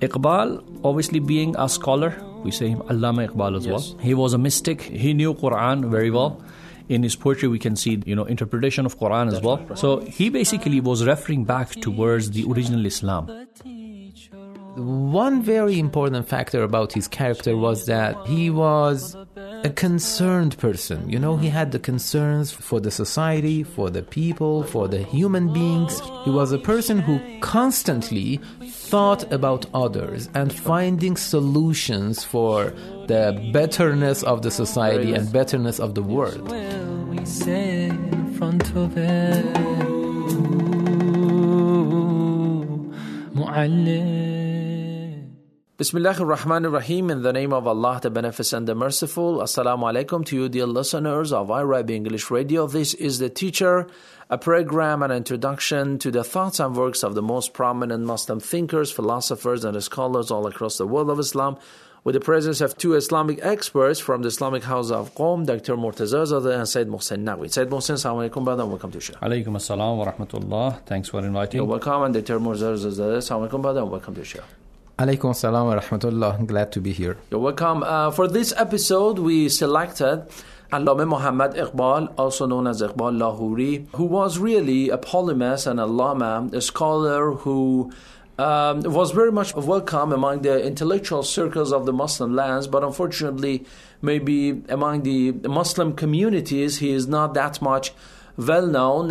Iqbal, obviously being a scholar, we say him Allama Iqbal as well. He was a mystic. He knew Quran very well. In his poetry, we can see, interpretation of Quran as well. So he basically was referring back towards the original Islam. One very important factor about his character was that he was a concerned person. He had the concerns for the society, for the people, for the human beings. He was a person who constantly thought about others and finding solutions for the betterness of the society and betterness of the world. We say in front of it, Bismillahir Rahmanir Rahim. In the name of Allah, the Beneficent, the Merciful. Assalamu alaikum to you, dear listeners of iRabi English Radio. This is The Teacher, a program and introduction to the thoughts and works of the most prominent Muslim thinkers, philosophers, and scholars all across the world of Islam, with the presence of two Islamic experts from the Islamic House of Qom, Dr. Murtaza Zadeh and Sayyid Mohsen Naqvi. Sayyid Mohsen, assalamu alaikum, brother, and welcome to the show. Alaikum assalam wa rahmatullah. Thanks for inviting. You're welcome, and Dr. Murtaza Zadeh, assalamu alaikum, brother, and welcome to the show. Alaikum assalam wa rahmatullah. Glad to be here. You're welcome. For this episode, we selected Allama Muhammad Iqbal, also known as Iqbal Lahori, who was really a polymath and allama, a scholar who was very much welcome among the intellectual circles of the Muslim lands, but unfortunately, maybe among the Muslim communities, he is not that much well known.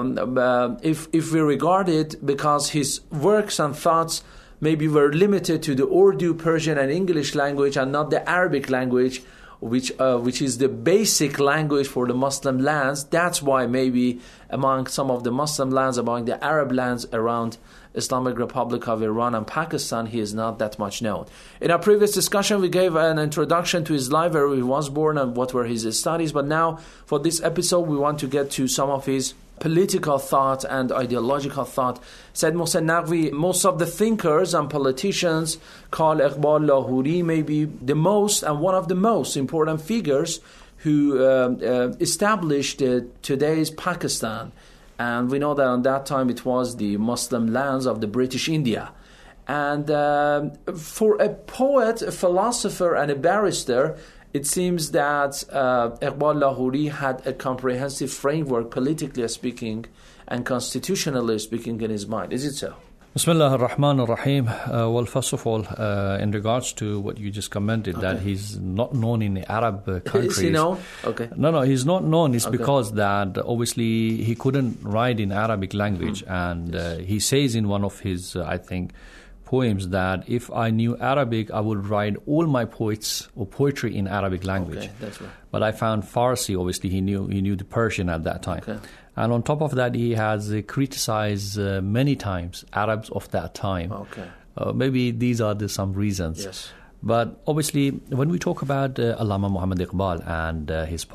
If we regard it, because his works and thoughts maybe were limited to the Urdu, Persian, and English language, and not the Arabic language, which is the basic language for the Muslim lands. That's why maybe among some of the Muslim lands, among the Arab lands around Islamic Republic of Iran and Pakistan, he is not that much known. In our previous discussion, we gave an introduction to his life, where he was born and what were his studies. But now, for this episode, we want to get to some of his political thought and ideological thought. Said Mohsen Naqvi, most of the thinkers and politicians call Iqbal Lahori maybe the most and one of the most important figures who established today's Pakistan. And we know that on that time it was the Muslim lands of the British India. And for a poet, a philosopher, and a barrister, it seems that Iqbal Lahori had a comprehensive framework, politically speaking and constitutionally speaking, in his mind. Is it so? Bismillah ar-Rahman ar-Rahim. Well, first of all, in regards to what you just commented, that he's not known in the Arab countries. Is he known? Okay. No, he's not known. It's because that obviously he couldn't write in Arabic language. And he says in one of his, I think, poems that if I knew Arabic, I would write all my poetry in Arabic language. Okay, that's right. But I found Farsi, obviously he knew the Persian at that time. Okay. And on top of that, he has criticized many times Arabs of that time. Okay. Maybe these are some reasons. Yes. But obviously, when we talk about Allama Muhammad Iqbal and his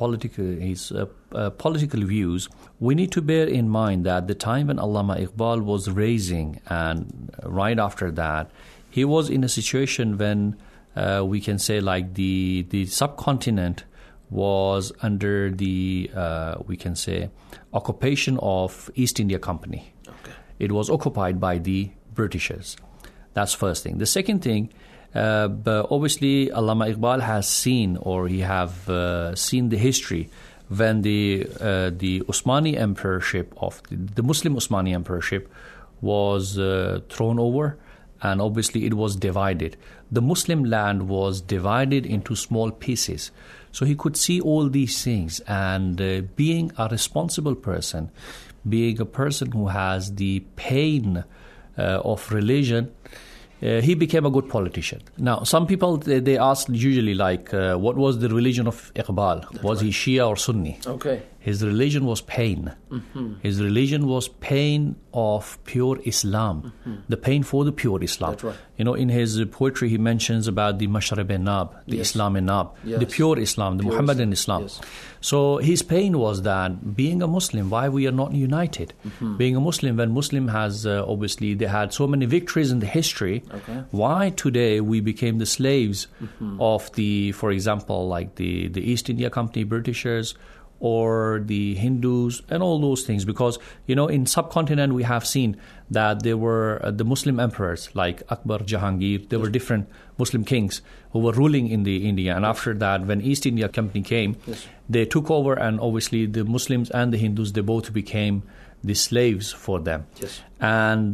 political views, we need to bear in mind that the time when Allama Iqbal was raising, and right after that, he was in a situation when we can say like the subcontinent was under the, we can say, occupation of East India Company. Okay. It was occupied by the Britishers. That's first thing. The second thing, but obviously Allama Iqbal has seen, or he have seen the history when the Osmani emperorship of the Muslim Osmani emperorship was thrown over, and obviously it was divided. The Muslim land was divided into small pieces. So he could see all these things, and being a responsible person, being a person who has the pain of religion, he became a good politician. Now, some people, they ask usually like, what was the religion of Iqbal? That's was right. he Shia or Sunni? Okay. His religion was pain. Mm-hmm. His religion was pain of pure Islam, the pain for the pure Islam. That's right. In his poetry, he mentions about the Mashrab-e-Nab, the Yes. Islam-e-Nab, Yes. the pure Islam, the Pure Muhammadan Islam. Yes. So his pain was that being a Muslim, why we are not united? Being a Muslim, when Muslim has, obviously, they had so many victories in the history, Okay. why today we became the slaves of the, for example, like the East India Company, Britishers, or the Hindus and all those things, because in subcontinent we have seen that there were the Muslim emperors like Akbar, Jahangir. There were different Muslim kings who were ruling in the India, and after that, when East India Company came, they took over, and obviously the Muslims and the Hindus, they both became the slaves for them. Yes. And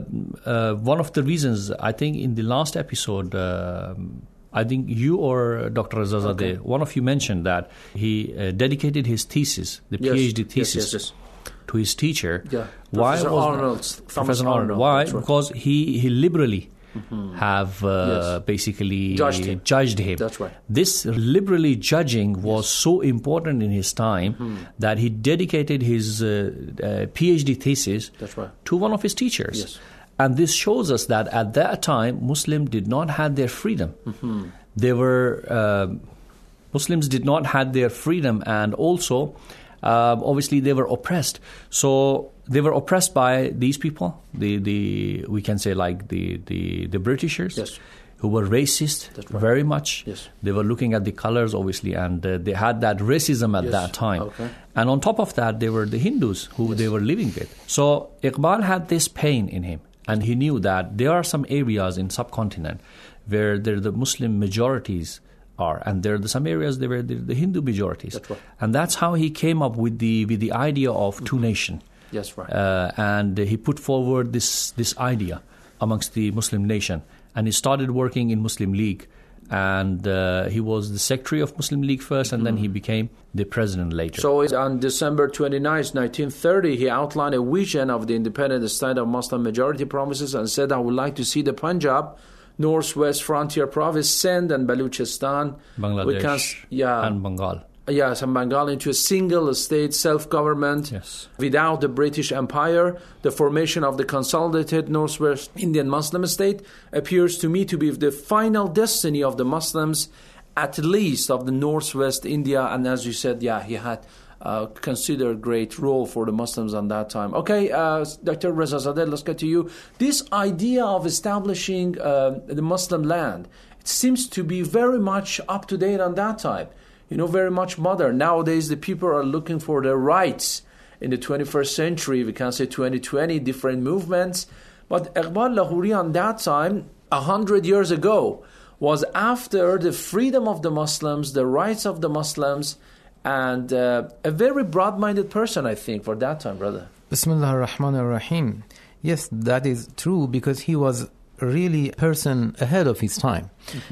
one of the reasons, I think in the last episode, I think you or Dr. Rezazadeh, one of you mentioned that he dedicated his thesis, the PhD thesis, to his teacher. Yeah. Why Professor was Arnold. Professor Arnold? Why? Because he liberally have basically judged him. That's right. This liberally judging was so important in his time that he dedicated his PhD thesis to one of his teachers. Yes. And this shows us that at that time, Muslims did not have their freedom. They were Muslims did not have their freedom, and also obviously they were oppressed. So they were oppressed by these people. We can say like the Britishers, who were racist very much. Yes. They were looking at the colors, obviously, and they had that racism at that time. Okay. And on top of that, they were the Hindus who they were living with. So Iqbal had this pain in him. And he knew that there are some areas in subcontinent where the Muslim majorities are, and there are some areas where the Hindu majorities. That's right. And that's how he came up with the idea of two nation. Yes, right. And he put forward this idea amongst the Muslim nation, and he started working in Muslim League. And he was the secretary of Muslim League first, and then he became the president later. So on December 29, 1930, he outlined a vision of the independent state of Muslim majority provinces and said, I would like to see the Punjab, northwest frontier province, Sindh and Baluchistan, Bangladesh, and Bengal. Yes, and Bengal into a single state self-government without the British Empire. The formation of the consolidated Northwest Indian Muslim state appears to me to be the final destiny of the Muslims, at least of the Northwest India. And as you said, he had considered great role for the Muslims on that time. Okay, Dr. Rezazadeh, let's get to you. This idea of establishing the Muslim land, it seems to be very much up to date on that time. Very much modern. Nowadays, the people are looking for their rights. In the 21st century, we can say 2020, different movements. But Iqbal Lahori on that time, 100 years ago, was after the freedom of the Muslims, the rights of the Muslims, and a very broad-minded person, I think, for that time, brother. Bismillah ar-Rahman ar-Rahim. Yes, that is true, because he was really a person ahead of his time.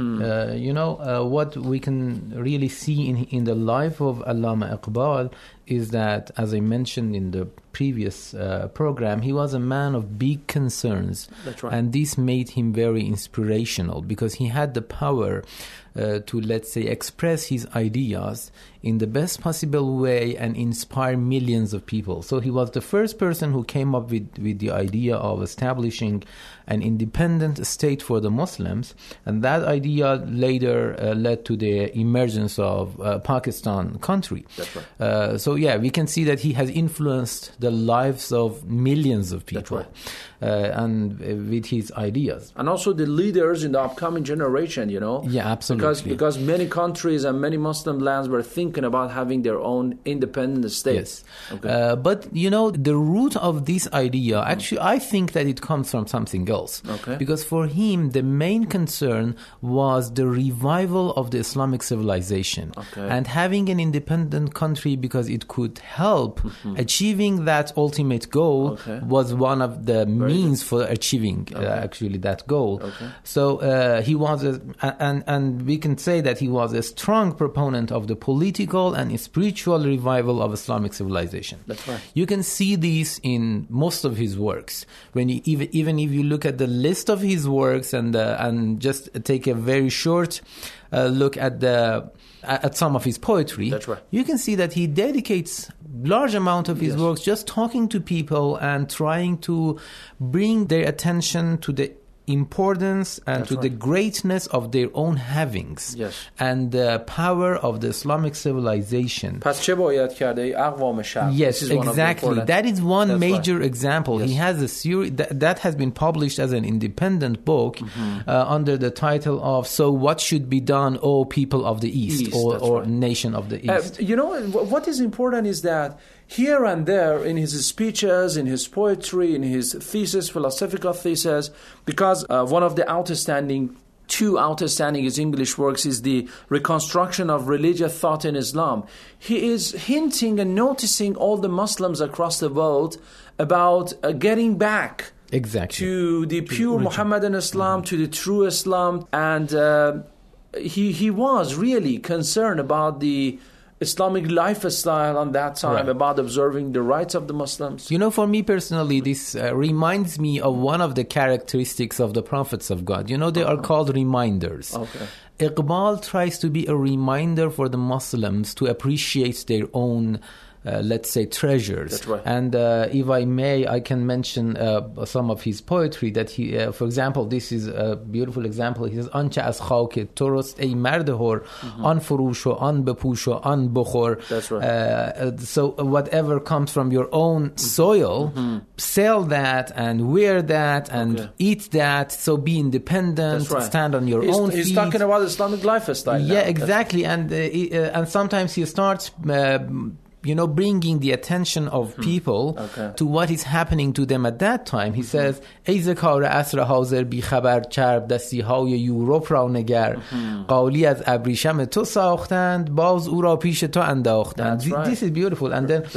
What we can really see in the life of Allama Iqbal is that, as I mentioned in the previous program, he was a man of big concerns. That's right. And this made him very inspirational, because he had the power to, let's say, express his ideas in the best possible way and inspire millions of people. So he was the first person who came up with the idea of establishing an independent state for the Muslims, and that idea later led to the emergence of Pakistan country. That's right. We can see that he has influenced the lives of millions of people. That's right. And with his ideas. And also the leaders in the upcoming generation, Yeah, absolutely. Because many countries and many Muslim lands were thinking about having their own independent state. Yes. Okay. But, the root of this idea, actually, I think that it comes from something else. Okay. Because for him, the main concern was the revival of the Islamic civilization. Okay. And having an independent country, because it could help achieving that ultimate goal, was one of the means for achieving actually that goal. Okay. So he was, and we can say that he was a strong proponent of the political and spiritual revival of Islamic civilization. That's right. You can see this in most of his works. When you, even if you look at the list of his works and just take a very short look at some of his poetry, That's right. you can see that he dedicates large amount of his works just talking to people and trying to bring their attention to the importance and to the greatness of their own havings and the power of the Islamic civilization. پس چه باید کرده ای اقوام شرق؟ Yes, exactly. That is one major example. He has a series that has been published as an independent book under the title of "So What Should Be Done, O People of the East," or Nation of the East. You know, what is important is that here and there in his speeches, in his poetry, in his thesis, philosophical thesis, because one of the two outstanding his English works is the reconstruction of religious thought in Islam. He is hinting and noticing all the Muslims across the world about getting back to the pure Muhammadan Islam, to the true Islam, and he was really concerned about the Islamic lifestyle on that time, about observing the rights of the Muslims. You know, for me personally, this reminds me of one of the characteristics of the prophets of God. You know, they are called reminders. Iqbal tries to be a reminder for the Muslims to appreciate their own let's say treasures. That's right. And if I may, I can mention some of his poetry that he, for example, this is a beautiful example. He says, "Anche az khak turust ey mard hor, an furush o an bepush o an bukhor." That's right. So whatever comes from your own soil, sell that and wear that and eat that. So be independent, stand on your own feet. He's talking about Islamic lifestyle. Yeah, exactly. And sometimes he starts bringing the attention of people to what is happening to them at that time. He says, ای ز کار عصر حاضر بی خبر چرب دستی های یوروپ را نگر قالی از ابریشم تو ساختند باز او را پیش تو انداختند. This is beautiful. And then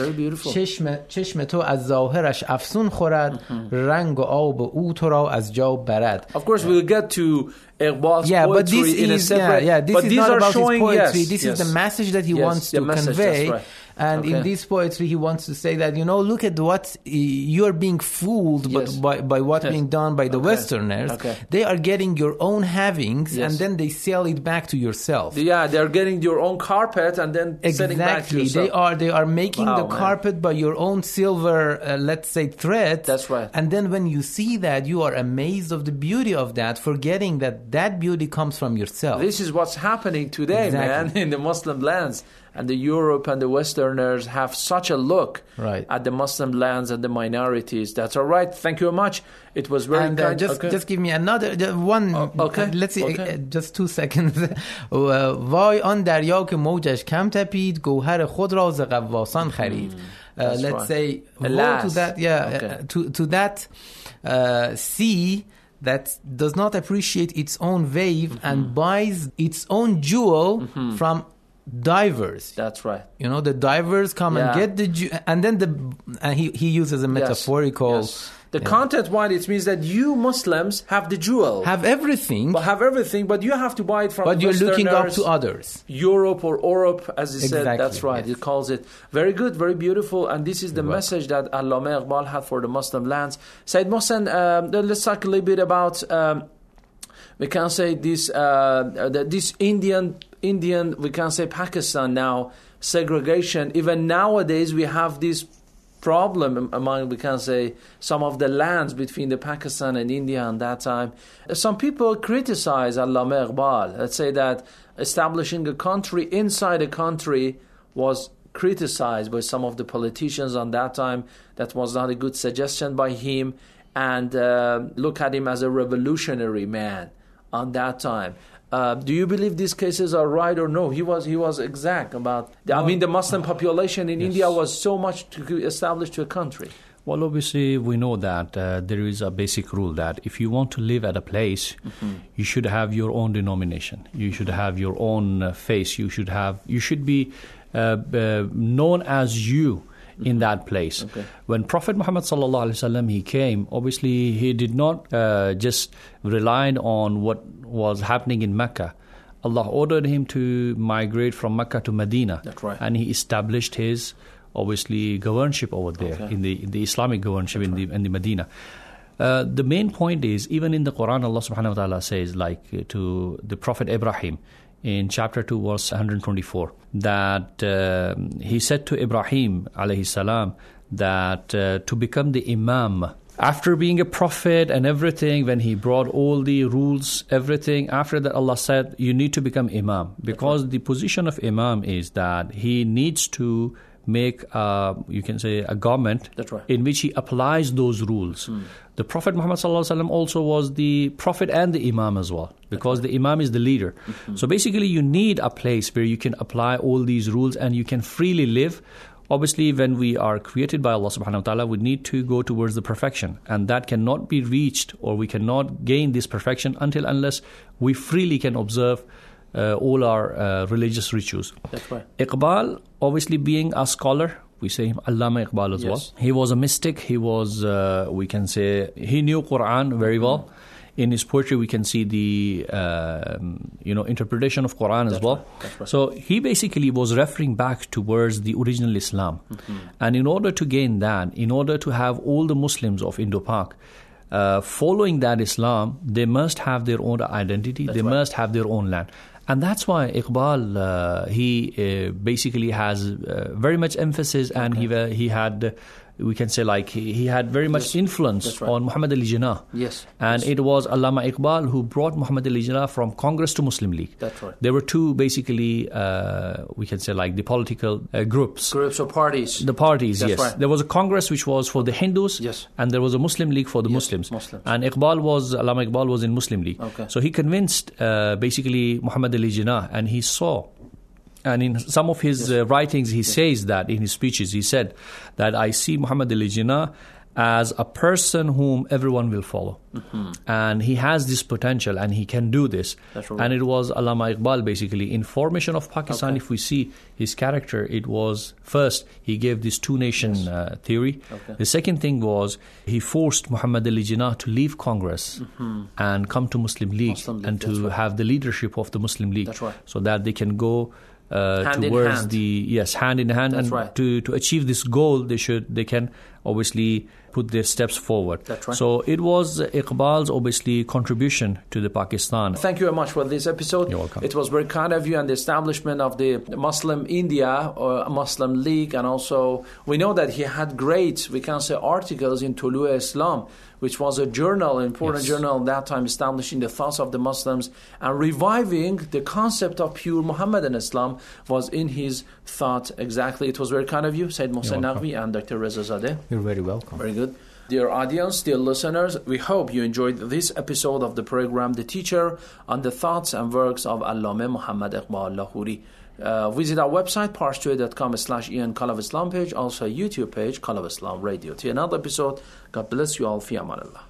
چشم تو از ظاهرش افسون خورد رنگ و آب او تو را از جا برد. Of course we'll get to Iqbal's poetry in a separate... This is not about his poetry. This is the message that he wants to convey. And in this poetry, he wants to say that, look at what you're being fooled by what being done by the Westerners. They are getting your own havings and then they sell it back to yourself. Yeah, they're getting your own carpet and then selling back to yourself. They are making the carpet by your own silver, let's say, thread. That's right. And then when you see that, you are amazed of the beauty of that, forgetting that beauty comes from yourself. This is what's happening today, man, in the Muslim lands. And the Europe and the Westerners have such a look at the Muslim lands and the minorities. That's all right. Thank you very much. It was very kind. Just give me another one. Let's see, just 2 seconds. وای آن دریا که موجش کم تپید گوهر خود را ز غواصان خرید. Let's say to that, to that sea that does not appreciate its own wave and buys its own jewel from divers. That's right. The divers come and get the and then he uses a metaphorical. The content why it means that you Muslims have the jewel, have everything, but you have to buy it from. But you're looking up to others, Europe or Europe, as he said. That's right. He calls it very good, very beautiful, and this is the message that Allama Iqbal had for the Muslim lands. Said Mohsen, let's talk a little bit about. We can say this Indian, we can say Pakistan now, segregation. Even nowadays, we have this problem among, we can say, some of the lands between the Pakistan and India at that time. Some people criticize Allama Iqbal. Let's say that establishing a country inside a country was criticized by some of the politicians on that time. That was not a good suggestion by him. And look at him as a revolutionary man on that time. Do you believe these cases are right or no? He was exact about. The Muslim population in India was so much to establish to a country. Well, obviously, we know that there is a basic rule that if you want to live at a place, you should have your own denomination. You should have your own face. You should be known as you in that place. When Prophet Muhammad sallallahu alaihi wasallam he came, obviously he did not just rely on what was happening in Mecca. Allah ordered him to migrate from Mecca to Medina. That's right. And he established his obviously governorship over there in the Islamic governorship in the Medina. The main point is, even in the Quran, Allah subhanahu wa ta'ala says, like to the Prophet Ibrahim in chapter 2 verse 124, that he said to Ibrahim alayhi salam that to become the imam After being a prophet and everything, when he brought all the rules, everything, after that Allah said, you need to become imam. Because the position of imam is that he needs to make, you can say, a government in which he applies those rules. The Prophet Muhammad ﷺ also was the prophet and the imam as well, because the imam is the leader. So basically you need a place where you can apply all these rules and you can freely live. Obviously, when we are created by Allah subhanahu wa ta'ala, we need to go towards the perfection. And that cannot be reached, or we cannot gain this perfection unless we freely can observe all our religious rituals. That's right. Iqbal, obviously being a scholar, we say him Allama Iqbal as well. He was a mystic. He was, we can say, he knew Quran very well. In his poetry, we can see the interpretation of Quran as well. Right. So he basically was referring back towards the original Islam. And in order to gain that, in order to have all the Muslims of Indo-Pak following that Islam, they must have their own identity. They must have their own land. And that's why Iqbal, he basically has very much emphasis, and he had, we can say, like he had very much influence on Muhammad Ali Jinnah. Yes. And it was Allama Iqbal who brought Muhammad Ali Jinnah from Congress to Muslim League. That's right. There were two, basically, we can say, like the political groups. Groups or parties. The parties, That's yes. right. There was a Congress which was for the Hindus, and there was a Muslim League for the Muslims. And Allama Iqbal was in Muslim League. Okay. So he convinced, basically, Muhammad Ali Jinnah, and he saw. And in some of his writings, he says that in his speeches, he said that I see Muhammad Ali Jinnah as a person whom everyone will follow. And he has this potential and he can do this. That's right. And it was Allama Iqbal, basically. In formation of Pakistan, if we see his character, it was first, he gave this two-nation theory. The second thing was he forced Muhammad Ali Jinnah to leave Congress and come to Muslim League and to have the leadership of the Muslim League. That's right. So that they can go hand towards in hand. hand in hand. That's and right. to achieve this goal, they can obviously put their steps forward. That's right. So it was Iqbal's obviously contribution to the Pakistan. Thank you very much for this episode. You're welcome. It was very kind of you, and the establishment of the Muslim India or Muslim League, and also we know that he had great, we can say, articles in Tulu Islam, which was a journal, important journal at that time, establishing the thoughts of the Muslims and reviving the concept of pure Muhammadan Islam was in his thought exactly. It was very kind of you, Sayyid Mohsen Naqvi and Dr. Reza Zadeh. You're very welcome. Very good. Dear audience, dear listeners, we hope you enjoyed this episode of the program, The Teacher, on the thoughts and works of Allama Muhammad Iqbal Lahori. Visit our website, parstoday.com/Ian Call of Islam page, also YouTube page, Call of Islam Radio. Till another episode, God bless you all. Fi amanillah.